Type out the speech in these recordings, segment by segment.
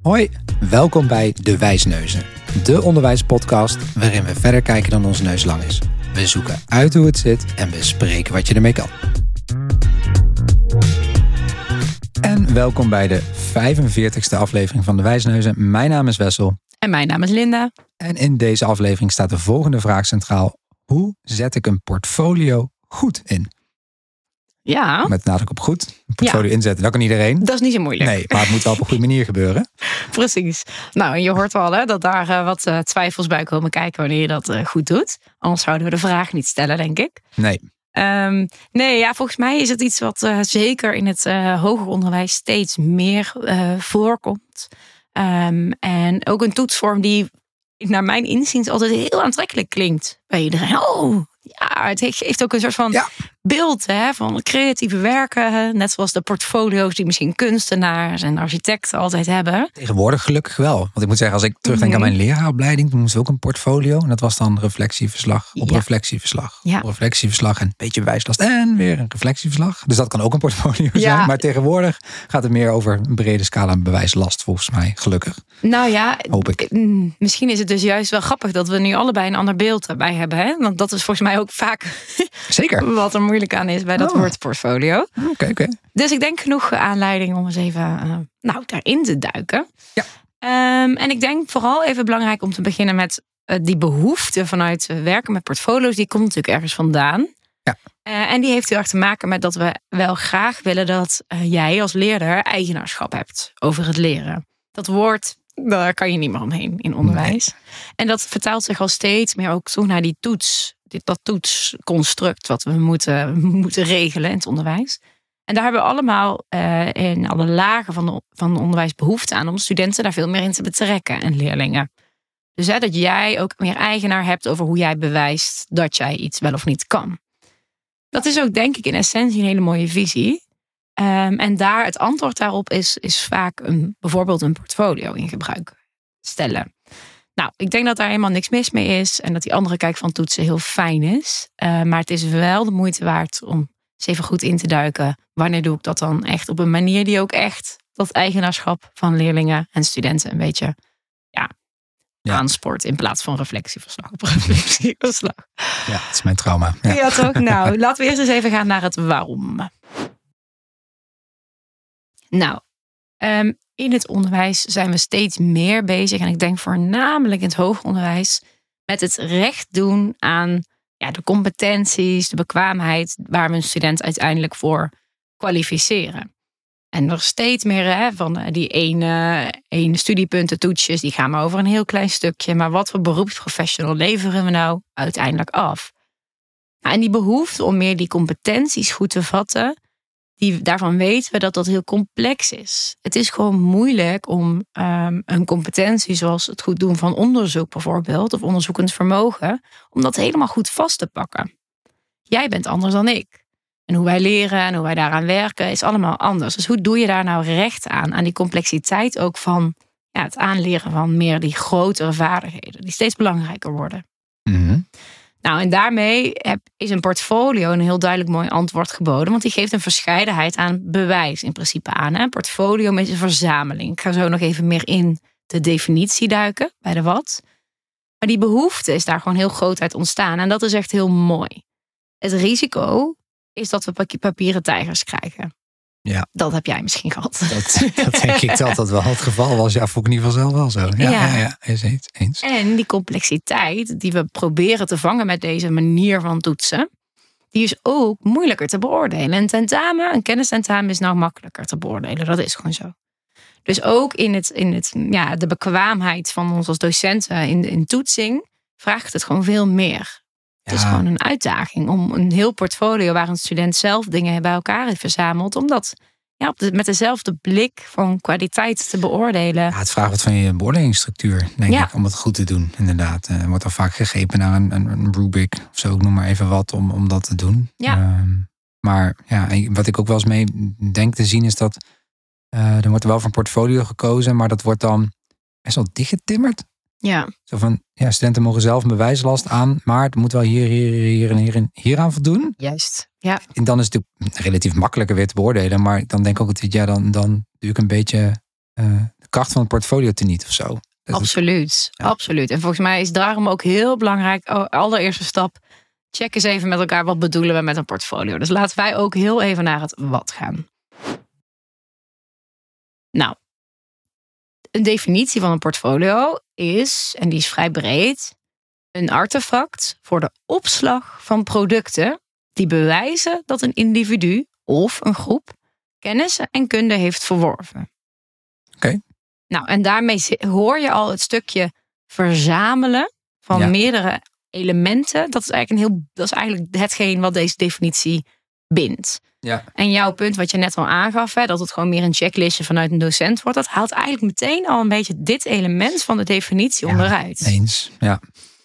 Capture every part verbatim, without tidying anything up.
Hoi, welkom bij De Wijsneuzen, de onderwijspodcast waarin we verder kijken dan onze neus lang is. We zoeken uit hoe het zit en bespreken wat je ermee kan. En welkom bij de vijfenveertigste aflevering van De Wijsneuzen. Mijn naam is Wessel. En mijn naam is Linda. En in deze aflevering staat de volgende vraag centraal. Hoe zet ik een portfolio goed in? Ja. Met nadruk op goed. Een portfolio ja. inzetten, dat kan iedereen. Dat is niet zo moeilijk. Nee, maar het moet wel op een goede manier gebeuren. Precies. Nou, en je hoort wel hè, dat daar uh, wat uh, twijfels bij komen kijken wanneer je dat uh, goed doet. Anders zouden we de vraag niet stellen, denk ik. Nee. Um, nee, ja, volgens mij is het iets wat uh, zeker in het uh, hoger onderwijs steeds meer uh, voorkomt. Um, en ook een toetsvorm die naar mijn inziens altijd heel aantrekkelijk klinkt bij iedereen. Oh, ja, het heeft ook een soort van ja. beeld hè, van creatieve werken. Net zoals de portfolio's die misschien kunstenaars en architecten altijd hebben. Tegenwoordig gelukkig wel. Want ik moet zeggen, als ik terugdenk mm-hmm. aan mijn leraaropleiding, toen moesten we ook een portfolio. En dat was dan reflectieverslag op ja. reflectieverslag. Ja. Op reflectieverslag en een beetje bewijslast en weer een reflectieverslag. Dus dat kan ook een portfolio ja. zijn. Maar tegenwoordig gaat het meer over een brede scala bewijslast volgens mij. Gelukkig. Nou ja, hoop ik. Misschien is het dus juist wel grappig dat we nu allebei een ander beeld erbij hebben. Hè? Want dat is volgens mij ook vaak zeker wat er moeilijk aan is bij dat oh. woord portfolio. Oké, okay, oké. Okay. Dus ik denk genoeg aanleiding om eens even uh, nou, daarin te duiken. Ja. Um, en ik denk vooral even belangrijk om te beginnen met uh, die behoefte vanuit uh, werken met portfolio's. Die komt natuurlijk ergens vandaan. Ja. Uh, en die heeft heel erg te maken met dat we wel graag willen dat uh, jij als leerder eigenaarschap hebt over het leren. Dat woord, daar kan je niet meer omheen in onderwijs. Nee. En dat vertaalt zich al steeds meer ook toe naar die toets. Dit, dat toetsconstruct wat we moeten, moeten regelen in het onderwijs. En daar hebben we allemaal uh, in alle lagen van, de, van onderwijs behoefte aan om studenten daar veel meer in te betrekken en leerlingen. Dus hè, dat jij ook meer eigenaar hebt over hoe jij bewijst dat jij iets wel of niet kan. Dat is ook denk ik in essentie een hele mooie visie. Um, en daar het antwoord daarop is, is vaak een, bijvoorbeeld een portfolio in gebruik stellen. Nou, ik denk dat daar helemaal niks mis mee is. En dat die andere kijk van toetsen heel fijn is. Uh, maar het is wel de moeite waard om eens even goed in te duiken. Wanneer doe ik dat dan echt op een manier die ook echt dat eigenaarschap van leerlingen en studenten een beetje ja, ja. aanspoort. In plaats van reflectieverslag op reflectieverslag. Ja, dat is mijn trauma. Ja, ja toch? Nou, laten we eerst eens even gaan naar het waarom. Nou, um, in het onderwijs zijn we steeds meer bezig. En ik denk voornamelijk in het hoger onderwijs met het recht doen aan ja, de competenties, de bekwaamheid waar we een student uiteindelijk voor kwalificeren. En nog steeds meer hè, van die ene, ene studiepunten, toetsjes, die gaan maar over een heel klein stukje. Maar wat voor beroepsprofessional leveren we nou uiteindelijk af? Nou, en die behoefte om meer die competenties goed te vatten, Die, daarvan weten we dat dat heel complex is. Het is gewoon moeilijk om um, een competentie zoals het goed doen van onderzoek bijvoorbeeld, of onderzoekend vermogen, om dat helemaal goed vast te pakken. Jij bent anders dan ik. En hoe wij leren en hoe wij daaraan werken is allemaal anders. Dus hoe doe je daar nou recht aan? Aan die complexiteit ook van ja, het aanleren van meer die grotere vaardigheden, die steeds belangrijker worden. Mm-hmm. Nou, en daarmee heb, is een portfolio een heel duidelijk mooi antwoord geboden. Want die geeft een verscheidenheid aan bewijs in principe aan. Hè? Een portfolio is een verzameling. Ik ga zo nog even meer in de definitie duiken bij de wat. Maar die behoefte is daar gewoon heel groot uit ontstaan. En dat is echt heel mooi. Het risico is dat we papieren tijgers krijgen. Ja. Dat heb jij misschien gehad. Dat, dat denk ik dat dat wel het geval was. Ja, vond ik in ieder geval zelf wel zo. Ja, ja. ja, ja is eens, eens. En die complexiteit die we proberen te vangen met deze manier van toetsen, die is ook moeilijker te beoordelen. Een tentamen, een kennistentamen is nou makkelijker te beoordelen. Dat is gewoon zo. Dus ook in, het, in het, ja, de bekwaamheid van ons als docenten in, in toetsing vraagt het gewoon veel meer. Het ja. is gewoon een uitdaging om een heel portfolio waar een student zelf dingen bij elkaar heeft verzameld, om dat ja, op de, met dezelfde blik van kwaliteit te beoordelen. Ja, het vraagt wat van je beoordelingsstructuur, denk ja. ik, om het goed te doen, inderdaad. Er wordt al vaak gegrepen naar een, een, een rubric of zo, ik noem maar even wat, om, om dat te doen. Ja. Um, maar ja, wat ik ook wel eens mee denk te zien is dat uh, er wordt wel voor een portfolio gekozen, maar dat wordt dan best wel dichtgetimmerd. Ja. Zo van, ja, studenten mogen zelf een bewijslast aan, maar het moet wel hier, hier, hier en hier, hier aan voldoen. Juist, ja. En dan is het natuurlijk relatief makkelijker weer te beoordelen, maar dan denk ik ook dat ja, dan, dan doe ik een beetje uh, kracht van het portfolio teniet of zo. Dat absoluut, is, ja. absoluut. En volgens mij is daarom ook heel belangrijk, oh, allereerste stap, check eens even met elkaar wat bedoelen we met een portfolio. Dus laten wij ook heel even naar het wat gaan. Nou, een definitie van een portfolio is, en die is vrij breed, een artefact voor de opslag van producten die bewijzen dat een individu of een groep kennis en kunde heeft verworven. Oké. Okay. Nou, en daarmee hoor je al het stukje verzamelen van ja. meerdere elementen. Dat is eigenlijk een heel, dat is eigenlijk hetgeen wat deze definitie bindt. Ja. En jouw punt wat je net al aangaf, hè, dat het gewoon meer een checklistje vanuit een docent wordt, dat haalt eigenlijk meteen al een beetje dit element van de definitie ja, onderuit. Eens, ja.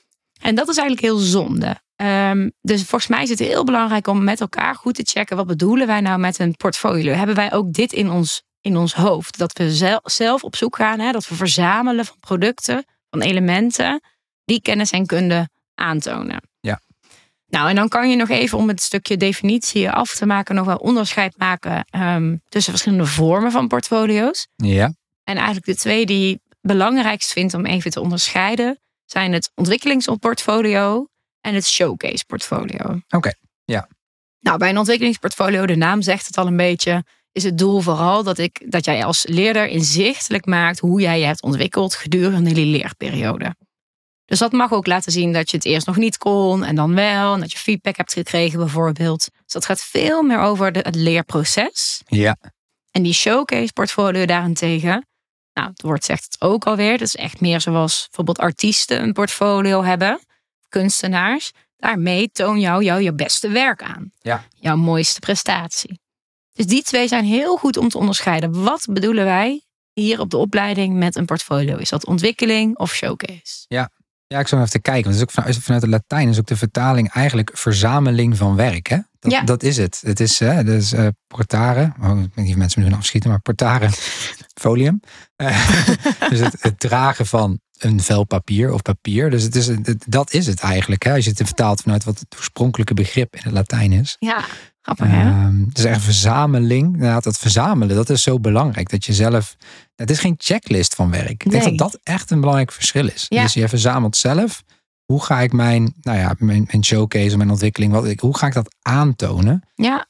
En dat is eigenlijk heel zonde. Um, dus volgens mij is het heel belangrijk om met elkaar goed te checken, wat bedoelen wij nou met een portfolio? Hebben wij ook dit in ons, in ons hoofd? Dat we zelf op zoek gaan, hè, dat we verzamelen van producten, van elementen, die kennis en kunde aantonen. Ja. Nou, en dan kan je nog even om het stukje definitie af te maken, nog wel onderscheid maken um, tussen verschillende vormen van portfolio's. Ja. En eigenlijk de twee die ik belangrijkst vind om even te onderscheiden, zijn het ontwikkelingsportfolio en het showcase portfolio. Oké, okay. Ja. Nou, bij een ontwikkelingsportfolio, de naam zegt het al een beetje, is het doel vooral dat, ik, dat jij als leerder inzichtelijk maakt hoe jij je hebt ontwikkeld gedurende die leerperiode. Dus dat mag ook laten zien dat je het eerst nog niet kon en dan wel. En dat je feedback hebt gekregen bijvoorbeeld. Dus dat gaat veel meer over de, het leerproces. Ja. En die showcase portfolio daarentegen, nou, het woord zegt het ook alweer. Dat is echt meer zoals bijvoorbeeld artiesten een portfolio hebben. Kunstenaars. Daarmee toon jou, jou je beste werk aan. Ja. Jouw mooiste prestatie. Dus die twee zijn heel goed om te onderscheiden. Wat bedoelen wij hier op de opleiding met een portfolio? Is dat ontwikkeling of showcase? Ja. Ja, ik zou even te kijken. Want het is ook vanuit, vanuit het Latijn is ook de vertaling eigenlijk verzameling van werk. Hè? Dat, ja. dat is het. Het is, hè, dus, uh, portare. Oh, ik weet niet of mensen me nu afschieten, maar portare folium. Uh, dus het, het dragen van een vel papier of papier. Dus het is, het, dat is het eigenlijk. Hè? Als je het vertaalt vanuit wat het oorspronkelijke begrip in het Latijn is. Ja, grappig hè? Uh, het is echt een verzameling. Nou, dat verzamelen, dat is zo belangrijk. Dat je zelf... Het is geen checklist van werk. Ik denk nee. dat dat echt een belangrijk verschil is. Ja. Dus je verzamelt zelf. Hoe ga ik mijn, nou ja, mijn, mijn showcase, mijn ontwikkeling, wat, hoe ga ik dat aantonen? Ja.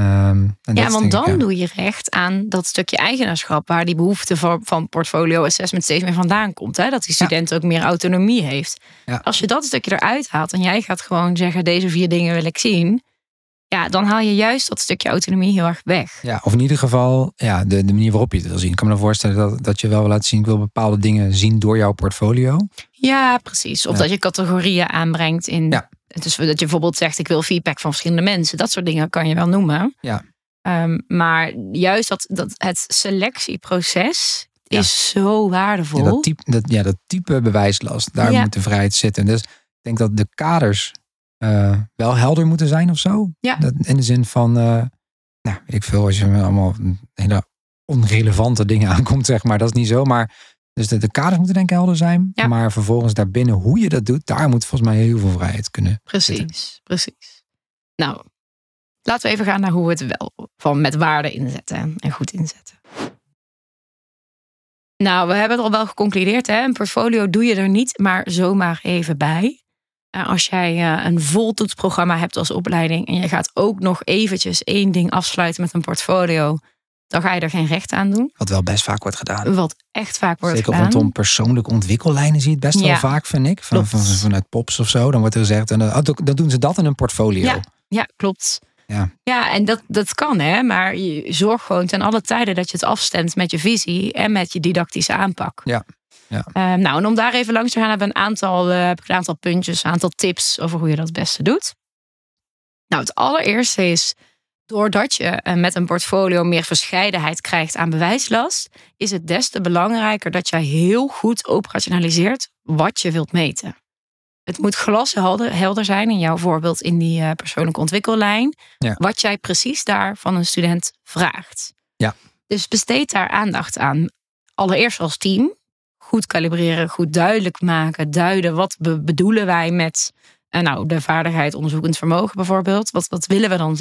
Um, en ja, want dan ik, ja. doe je recht aan dat stukje eigenaarschap, waar die behoefte van, van portfolio assessment steeds meer vandaan komt. Hè? Dat die student ja. ook meer autonomie heeft. Ja. Als je dat stukje eruit haalt en jij gaat gewoon zeggen, deze vier dingen wil ik zien. Ja, dan haal je juist dat stukje autonomie heel erg weg. Ja, of in ieder geval ja, de, de manier waarop je het wil zien. Ik kan me dan voorstellen dat, dat je wel wil laten zien, ik wil bepaalde dingen zien door jouw portfolio. Ja, precies. Of ja. dat je categorieën aanbrengt in. Ja. Dus dat je bijvoorbeeld zegt, ik wil feedback van verschillende mensen. Dat soort dingen kan je wel noemen. Ja. Um, maar juist dat, dat het selectieproces ja. is zo waardevol. Ja, dat type, dat, ja, dat type bewijslast, daar ja. moet de vrijheid zitten. Dus ik denk dat de kaders uh, wel helder moeten zijn of zo. Ja. Dat, in de zin van, uh, nou, weet ik veel, als je allemaal hele onrelevante dingen aankomt, zeg maar. Dat is niet zo, maar dus de, de kaders moeten denk ik helder zijn. Ja. Maar vervolgens daarbinnen, hoe je dat doet, daar moet volgens mij heel veel vrijheid kunnen Precies, zitten. precies. Nou, laten we even gaan naar hoe we het wel van met waarde inzetten en goed inzetten. Nou, we hebben het al wel geconcludeerd. Hè? Een portfolio doe je er niet maar zomaar even bij. Als jij een voltoetsprogramma hebt als opleiding en je gaat ook nog eventjes één ding afsluiten met een portfolio, dan ga je er geen recht aan doen. Wat wel best vaak wordt gedaan. Wat echt vaak wordt Zeker gedaan. Zeker rondom persoonlijke ontwikkellijnen zie je het best ja. wel vaak, vind ik. Van, van, vanuit Pops of zo. Dan wordt er gezegd, en dan, dan doen ze dat in een portfolio. Ja, ja klopt. Ja, ja en dat, dat kan, hè. Maar je zorgt gewoon ten alle tijden dat je het afstemt met je visie en met je didactische aanpak. Ja. Ja. Uh, nou, en om daar even langs te gaan, hebben we een aantal, uh, heb ik een aantal puntjes, een aantal tips over hoe je dat het beste doet. Nou, het allereerste is, doordat je uh, met een portfolio meer verscheidenheid krijgt aan bewijslast, is het des te belangrijker dat jij heel goed operationaliseert wat je wilt meten. Het moet glashelder helder zijn, in jouw voorbeeld in die uh, persoonlijke ontwikkellijn, ja. wat jij precies daar van een student vraagt. Ja. Dus besteed daar aandacht aan. Allereerst als team. Goed kalibreren, goed duidelijk maken, duiden wat be- bedoelen wij met uh, nou, de vaardigheid onderzoekend vermogen bijvoorbeeld. Wat, wat willen we dan zien?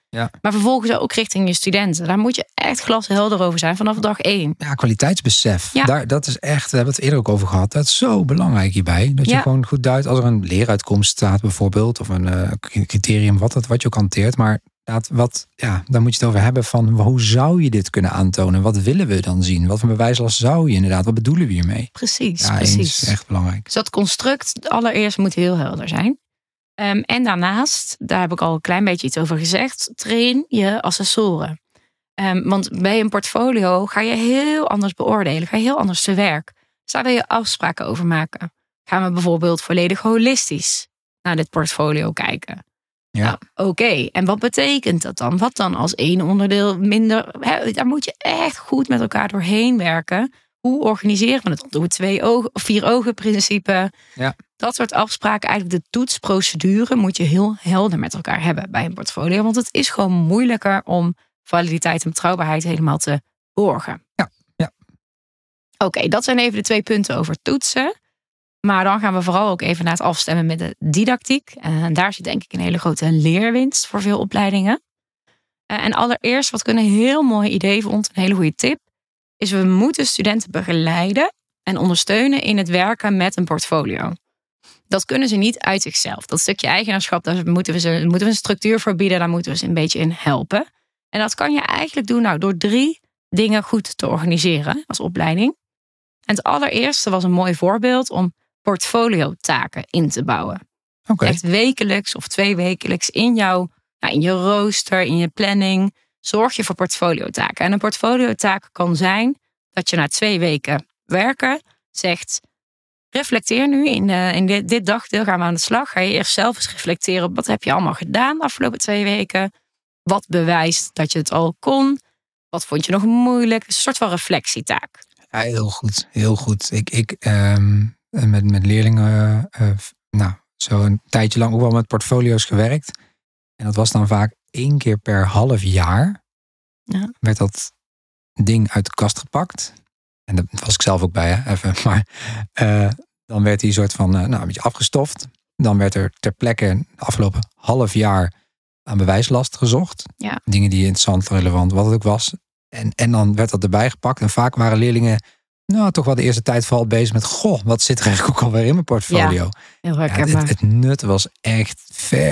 Ja. Maar vervolgens ook richting je studenten. Daar moet je echt glashelder over zijn vanaf dag één. Ja, kwaliteitsbesef. Ja. Daar, dat is echt, we hebben het eerder ook over gehad. Dat is zo belangrijk hierbij. Dat je ja. gewoon goed duidt als er een leeruitkomst staat bijvoorbeeld. Of een uh, criterium, wat, het, wat je ook hanteert. Maar wat, ja, daar moet je het over hebben van hoe zou je dit kunnen aantonen? Wat willen we dan zien? Wat voor bewijslast zou je inderdaad? Wat bedoelen we hiermee? Precies, ja, precies. Eens, echt belangrijk. Dus dat construct allereerst moet heel helder zijn. Um, en daarnaast, daar heb ik al een klein beetje iets over gezegd, train je assessoren. Um, want bij een portfolio ga je heel anders beoordelen, ga je heel anders te werk. Dus daar wil je afspraken over maken. Gaan we bijvoorbeeld volledig holistisch naar dit portfolio kijken? Ja. Nou, Oké, okay. En wat betekent dat dan? Wat dan als één onderdeel minder? Hè, daar moet je echt goed met elkaar doorheen werken. Hoe organiseren we het? Doen we twee ogen of vier ogen principe? Ja. Dat soort afspraken, eigenlijk de toetsprocedure, moet je heel helder met elkaar hebben bij een portfolio. Want het is gewoon moeilijker om validiteit en betrouwbaarheid helemaal te borgen. Ja, ja. Oké, okay, dat zijn even de twee punten over toetsen. Maar dan gaan we vooral ook even naar het afstemmen met de didactiek. En daar zit denk ik een hele grote leerwinst voor veel opleidingen. En allereerst, wat ik een heel mooi idee vond, een hele goede tip, is we moeten studenten begeleiden en ondersteunen in het werken met een portfolio. Dat kunnen ze niet uit zichzelf. Dat stukje eigenaarschap, daar moeten we ze moeten we een structuur voor bieden. Daar moeten we ze een beetje in helpen. En dat kan je eigenlijk doen nou, door drie dingen goed te organiseren als opleiding. En het allereerste was een mooi voorbeeld om portfoliotaken in te bouwen. Okay. Echt wekelijks of tweewekelijks in jouw, nou, in je rooster, in je planning. Zorg je voor portfoliotaken. En een portfoliotaak kan zijn dat je na twee weken werken zegt, reflecteer nu in, de, in dit, dit dagdeel, gaan we aan de slag. Ga je eerst zelf eens reflecteren op wat heb je allemaal gedaan de afgelopen twee weken. Wat bewijst dat je het al kon. Wat vond je nog moeilijk. Een soort van reflectietaak. Ja, heel goed, heel goed. Ik, ik um, met, met leerlingen, uh, nou, zo een tijdje lang ook wel met portfolio's gewerkt. En dat was dan vaak één keer per half jaar. Ja. Werd dat ding uit de kast gepakt. En daar was ik zelf ook bij, hè, even. Maar uh, dan werd die soort van, uh, nou, een beetje afgestoft. Dan werd er ter plekke de afgelopen half jaar aan bewijslast gezocht. Ja. Dingen die interessant, relevant, wat het ook was. En, en dan werd dat erbij gepakt. En vaak waren leerlingen, nou, toch wel de eerste tijd vooral bezig met, goh, wat zit er eigenlijk ook alweer in mijn portfolio? Ja, heel herkenbaar. Ja, het, het nut was echt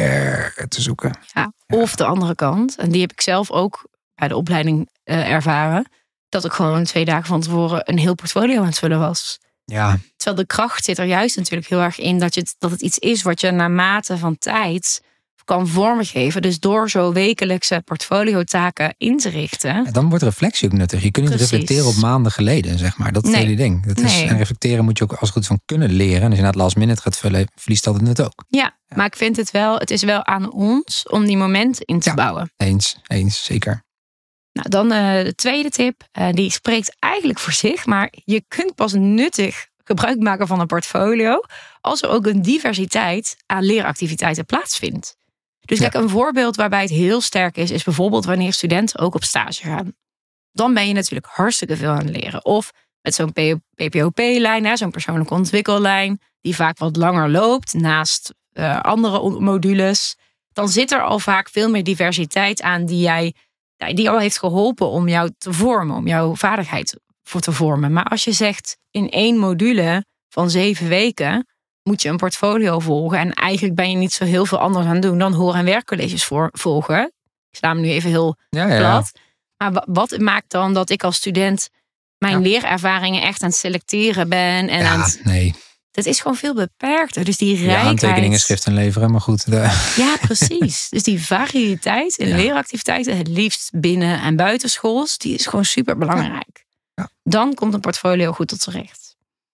ver te zoeken. Ja, of ja. De andere kant, en die heb ik zelf ook bij de opleiding uh, ervaren, dat ik gewoon twee dagen van tevoren een heel portfolio aan het vullen was. Ja. Terwijl de kracht zit er juist natuurlijk heel erg in dat, je het, dat het iets is wat je naarmate van tijd kan vormgeven. Dus door zo wekelijkse portfoliotaken in te richten. Ja, dan wordt reflectie ook nuttig. Je kunt niet Precies. reflecteren op maanden geleden, zeg maar. Dat is nee. het hele ding. Dat is, nee. En reflecteren moet je ook als het goed van kunnen leren. En als je na het last minute gaat vullen, verliest dat het nut ook. Ja, ja, maar ik vind het wel, het is wel aan ons om die momenten in te ja, bouwen. Eens, eens, zeker. Nou, dan uh, de tweede tip. Uh, die spreekt eigenlijk voor zich, maar je kunt pas nuttig gebruik maken van een portfolio als er ook een diversiteit aan leeractiviteiten plaatsvindt. Dus kijk, ja. een voorbeeld waarbij het heel sterk is, is bijvoorbeeld wanneer studenten ook op stage gaan. Dan ben je natuurlijk hartstikke veel aan het leren. Of met zo'n P P O P-lijn, zo'n persoonlijke ontwikkellijn, die vaak wat langer loopt naast uh, andere modules. Dan zit er al vaak veel meer diversiteit aan die jij, die al heeft geholpen om jou te vormen, om jouw vaardigheid voor te vormen. Maar als je zegt in één module van zeven weken moet je een portfolio volgen en eigenlijk ben je niet zo heel veel anders aan het doen dan hoor- en werkcolleges voor, volgen. Ik sla hem nu even heel ja, ja. plat. Maar wat maakt dan dat ik als student mijn ja. leerervaringen echt aan het selecteren ben en ja, aan het... nee. Dat is gewoon veel beperkter. Dus die rijkheid... Ja, aantekeningen, schriften leveren, maar goed. De... Ja, precies. Dus die variëteit in ja. leeractiviteiten, het liefst binnen- en buitenschools, die is gewoon super belangrijk. Ja. Dan komt een portfolio goed tot z'n recht.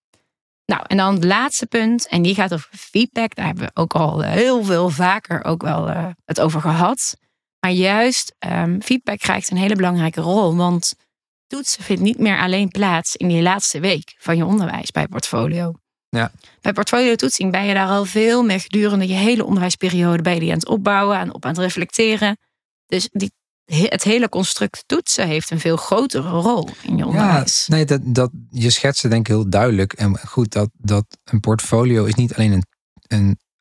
Nou, en dan het laatste punt, en die gaat over feedback. Daar hebben we ook al heel veel vaker ook wel uh, het over gehad. Maar juist, um, feedback krijgt een hele belangrijke rol. Want toetsen vindt niet meer alleen plaats in die laatste week van je onderwijs bij portfolio. Ja. Bij portfolio-toetsing ben je daar al veel meer gedurende je hele onderwijsperiode ben je die aan het opbouwen en op aan het reflecteren. Dus die, het hele construct toetsen heeft een veel grotere rol in je onderwijs. Ja, nee, dat, dat, je schetst het denk ik heel duidelijk. En goed, dat, dat een portfolio is niet alleen een, een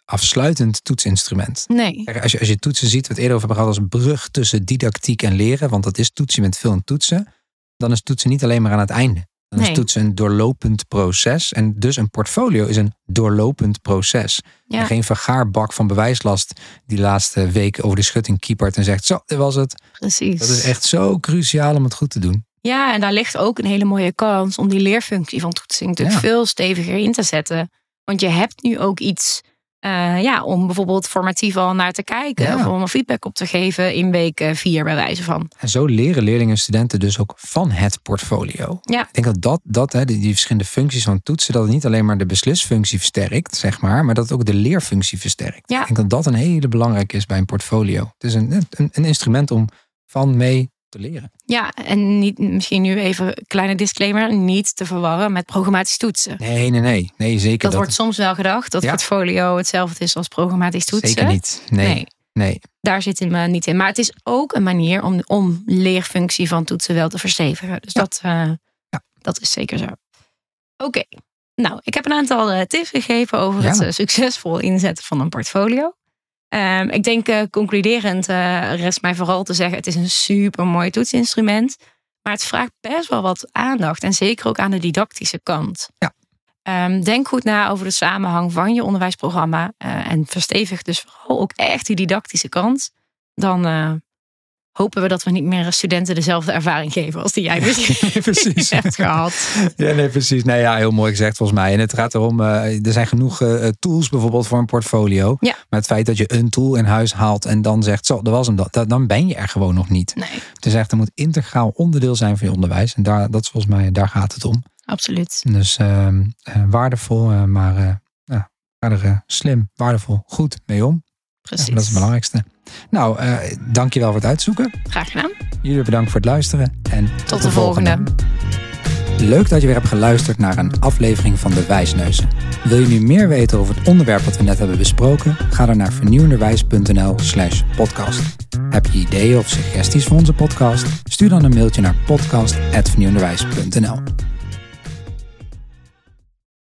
afsluitend toetsinstrument. Nee. Als je, als je toetsen ziet, wat we het eerder over hebben gehad als brug tussen didactiek en leren, want dat is toetsen met veel en toetsen, dan is toetsen niet alleen maar aan het einde. Dan nee. is toetsen een doorlopend proces. En dus een portfolio is een doorlopend proces. Ja. En geen vergaarbak van bewijslast die laatste week over de schutting kiepert en zegt, zo, dit was het. Precies. Dat is echt zo cruciaal om het goed te doen. Ja, en daar ligt ook een hele mooie kans om die leerfunctie van toetsing natuurlijk ja. veel steviger in te zetten. Want je hebt nu ook iets uh, ja, om bijvoorbeeld formatief al naar te kijken. Ja. Of om een feedback op te geven in week vier bij wijze van. En zo leren leerlingen en studenten dus ook van het portfolio. Ja. Ik denk dat, dat, dat hè, die, die verschillende functies van toetsen, dat het niet alleen maar de beslisfunctie versterkt, zeg maar, maar dat het ook de leerfunctie versterkt. Ja. Ik denk dat dat een hele belangrijke is bij een portfolio. Het is een, een, een instrument om van mee te leren. Ja, en niet, misschien nu even een kleine disclaimer, niet te verwarren met programmatisch toetsen. Nee, nee, nee. nee zeker. Dat, dat wordt soms wel gedacht, dat ja. portfolio hetzelfde is als programmatisch toetsen. Zeker niet. Nee. nee. nee. Daar zit het niet in. Maar het is ook een manier om, om leerfunctie van toetsen wel te verstevigen. Dus ja. dat, uh, ja. dat is zeker zo. Oké. Okay. Nou, ik heb een aantal uh, tips gegeven over ja. het uh, succesvol inzetten van een portfolio. Um, ik denk uh, concluderend uh, rest mij vooral te zeggen, het is een super mooi toetsinstrument. Maar het vraagt best wel wat aandacht. En zeker ook aan de didactische kant. Ja. Um, denk goed na over de samenhang van je onderwijsprogramma. Uh, en verstevig dus vooral ook echt die didactische kant. Dan uh, hopen we dat we niet meer studenten dezelfde ervaring geven als die jij misschien precies. hebt gehad. Ja, nee, precies. Nee, ja, heel mooi gezegd volgens mij. En het gaat erom, uh, er zijn genoeg uh, tools bijvoorbeeld voor een portfolio. Ja. Maar het feit dat je een tool in huis haalt en dan zegt, zo, dat was hem, dat, dan ben je er gewoon nog niet. Nee. Het is echt, er moet integraal onderdeel zijn van je onderwijs. En daar, dat is volgens mij, daar gaat het om. Absoluut. Dus uh, uh, waardevol, uh, maar uh, ja, ga er uh, slim, waardevol, goed mee om. Precies. Ja, dat is het belangrijkste. Nou, uh, dankjewel voor het uitzoeken. Graag gedaan. Jullie bedankt voor het luisteren. En tot, tot de, de volgende. volgende. Leuk dat je weer hebt geluisterd naar een aflevering van De Wijsneuzen. Wil je nu meer weten over het onderwerp wat we net hebben besproken? Ga dan naar vernieuwenderwijs.nl slash podcast. Heb je ideeën of suggesties voor onze podcast? Stuur dan een mailtje naar podcast apenstaartje vernieuwenderwijs punt n l.